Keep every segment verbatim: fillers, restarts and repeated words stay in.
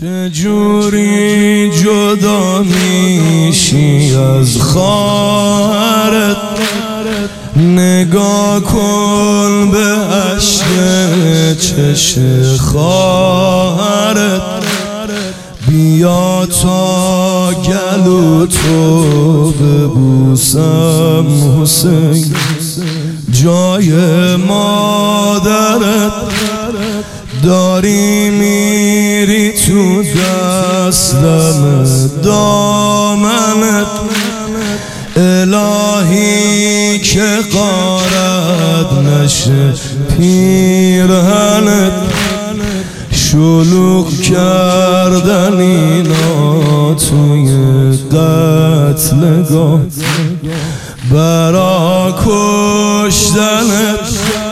چجوری جدا میشی از خواهرت؟ نگاه کن به اشک چش خواهرت. بیا تا گلو تو ببوسم حسین، جای مادرت. داری میری تو دستم دامنت، الهی که غارت نشه پیرهنت. شلوغ کردن اینا توی قتلگاه، برا کشتنت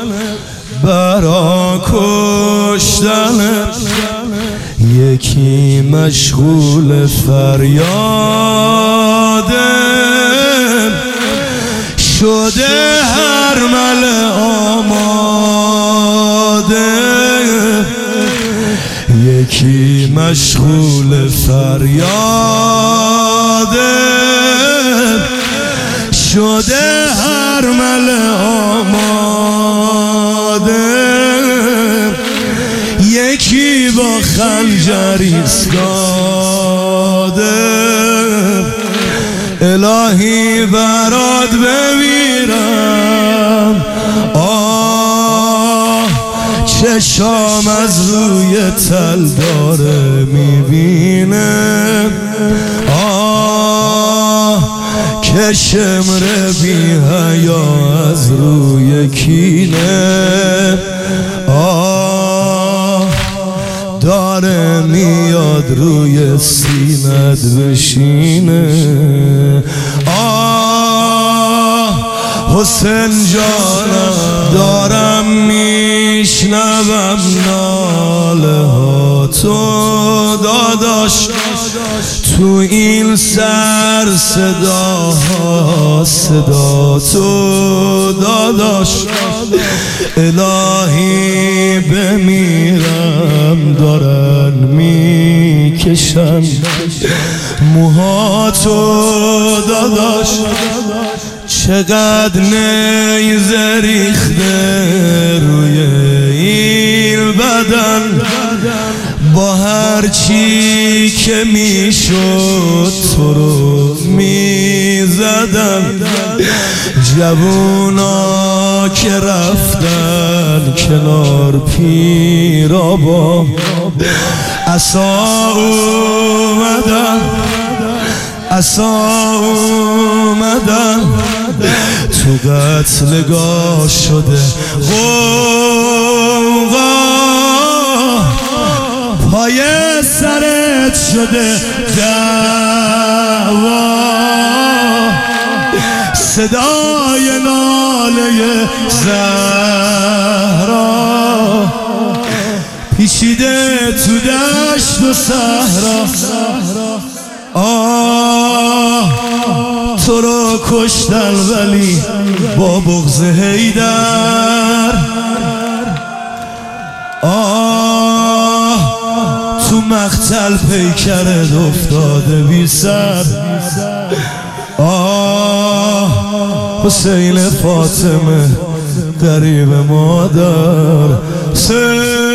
برا کشتنت. یکی مشغول فریاده شده هر مل آماده. یکی مشغول فریاده شده هر مل آماده. یکی با خنجر ایستاده، الهی برات بمیرم. آه چشام از روی تل داره میبینه، آه که شمر بی حیا از روی کینه. آه داره میاد روی سینت بشینه. آه حسین جانم، دارم میشنوم ناله ها تو داداش، تو این سر صداها صدا تو داداش. الهی بمیرم دارن میکشن موها تو داداش. چقدر نیزه ریخته روی این بدن، با هر چی که میشد تو رو میزدم. جوونا که رفتن کنار پیرابا، عصا اومدن عصا اومدن. تو قتلگاه شده غوغا، پای سرت شده دعوا. صدای ناله زهرا پیچیده تو دشت و صحرا. آه تو رو کشتن ولی با بغض حیدر. آه تو مقتل پیکرت افتاده بی سر. آه حسین فاطمه قریب مادر.